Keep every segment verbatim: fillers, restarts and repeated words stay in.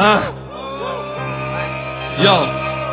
A. Yo.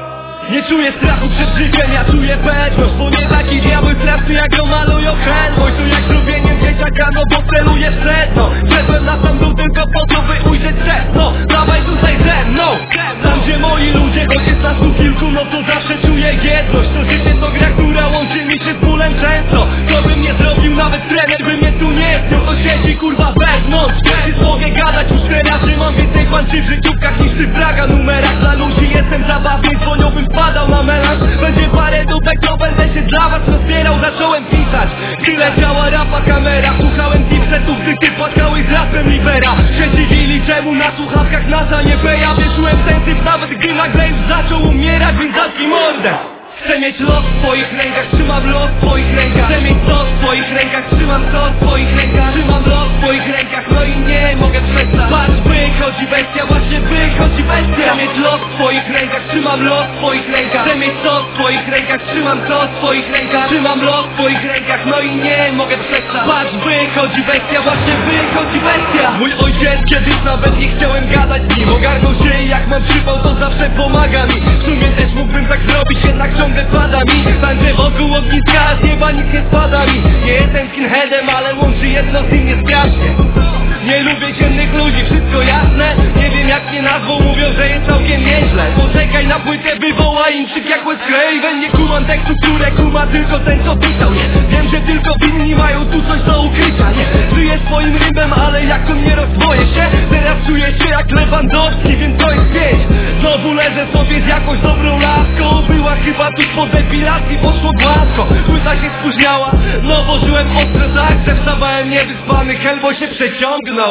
Nie czuję strachu przed życiem, ja czuję pewność. Bo nie taki diabeł straszny jak go malują helmoj. Tu jak zrobieniem dzieciaka, no bo celuję w sedno. Wszedłem na sam dół tylko po to, by ujrzeć drzewno. Dawaj tutaj ze mną. Tam gdzie moi ludzie, choć jest nas tu kilku, no to zawsze czuję jedność. To życie to gra, która łączy mi się z bólem często. To bym nie zrobił, nawet trener by mnie tu nie chciał. To siedzi kurwa wewnątrz. Kiedy mogę gadać już teraz, że mam więcej panczy w życiówkach niż ty w braga numerach. Dla ludzi jestem zabawny, dzwoniąbym padał na melanż. Będzie parę dupek, to będę się dla was rozbierał. Zacząłem pisać, gdy leciała rapa kamera. Słuchałem tipsetów, gdy ty płakałeś z rapem Libera. Się dziwili, czemu na słuchawkach NASA nie peja. Wierzyłem w ten typ, nawet gdy nagle już zaczął umierać, więc zamknij mordę. Chcę mieć los w twoich rękach, trzymam los w twoich rękach. Chcę mieć to w twoich rękach, trzymam to w twoich rękach. Trzymam los w twoich rękach, no i nie mogę przestać. Patrz, wychodzi bestia, właśnie wychodzi bestia. Chcę mieć los w twoich rękach, trzymam los w twoich rękach. Chcę mieć to w twoich rękach, trzymam to w twoich rękach. Trzymam los w twoich rękach, no i nie mogę przestać. Patrz, wychodzi bestia, właśnie wychodzi bestia. Mój ojciec kiedyś nawet nie chciałem gadać z nim. Ogarnął się i jak mam przypał, to zawsze pomaga mi. W sumie też mógłbym tak zrobić, jednak ciągle pada mi. Tańczę wokół ogniska, a z nieba nic nie spada mi. Nie jestem skinheadem, ale łączy jedno z innym strasznie. Nie lubię ciemnych ludzi, wszystko jasne. Nie wiem jak mnie nazwą, mówią, że jest całkiem nieźle. Poczekaj na płytę, wywoła im krzyk jak Wes Craven. Nie kumam tekstu, które kuma tylko ten co pisał. Nie, wiem, że tylko winni mają tu coś do ukrycia. Nie, żyję swoim rybem, ale jak on nie rozwoję się. Teraz czuję się jak Lewandowski, więc to jest wieś. Znowu leżę sobie z jakąś dobrą laską. Była chyba tu po depilacji, poszło gładko. Płyta się spóźniała, no włożyłem ostro tak, że wstawałem niewyspany, Hellboy się przeciągnął.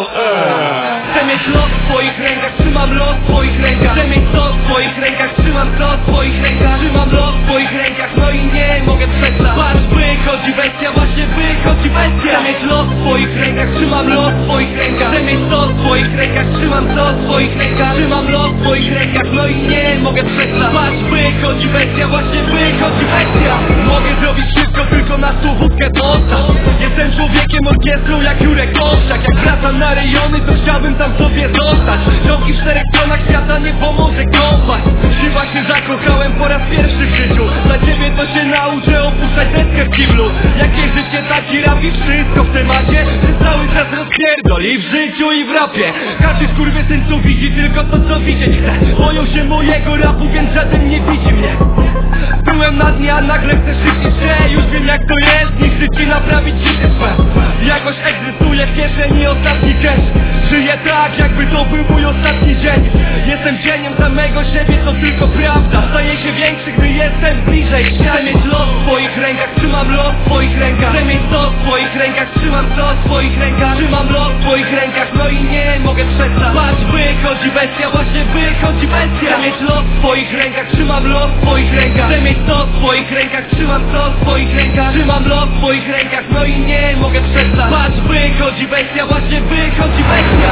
Chcę mieć los w twoich rękach, trzymam los w twoich rękach. Chcę mieć to w twoich rękach, trzymam to w twoich rękach. Trzymam los w twoich rękach, no i nie mogę przestać. Patrz, wychodzi bestia, właśnie wychodzi bestia. Chcę mieć los w twoich rękach, trzymam los w twoich rękach. Chcę mieć to w twoich rękach, trzymam to w twoich rękach. Trzymam los w twoich rękach, no i nie mogę przestać. Patrz, wychodzi bestia, właśnie wychodzi bestia. Mogę zrobić wszystko, tylko na słowówkę dostać. Jestem człowiekiem orkiestrą jak Jurek Owsiak. Jak wracam na rejony, to chciałbym tam sobie zostać. Ciągi w czterech stronach świata nie pomoże kąpać. Chyba się zakochałem po raz pierwszy w życiu. Dla ciebie to się nauczę opuszczać deskę w kiblu. Jakie życie, taki rap i wszystko w temacie. Że cały czas rozpierdol i w życiu i w rapie. Każdy skurwysyn tu widzi tylko to co widzieć chce. Boją się mojego rapu, więc żaden nie widzi mnie. Byłem na dnie, a nagle chcę szybciej się. Już wiem jak to jest, niszczyć i naprawić życie swe. Jakoś egzystuję w kieszeni ostatni cash. Żyję tak, jakby to był mój ostatni dzień. Jestem cieniem samego siebie, to tylko prawda. Staję się większy, gdy jestem bliżej. Chcę mieć los w twoich rękach, trzymam los w twoich rękach. Chcę mieć to w twoich rękach, trzymam to w twoich rękach. Trzymam los w twoich rękach, no i nie mogę przestać. Patrz, wychodzi bestia, właśnie wychodzi bestia. Chcę mieć los w twoich rękach, trzymam los w twoich rękach. Chcę mieć to w twoich rękach, trzymam to w twoich rękach. Trzymam los w twoich rękach, no i nie mogę przestać. Patrz, wychodzi bestia, właśnie wychodzi bestia.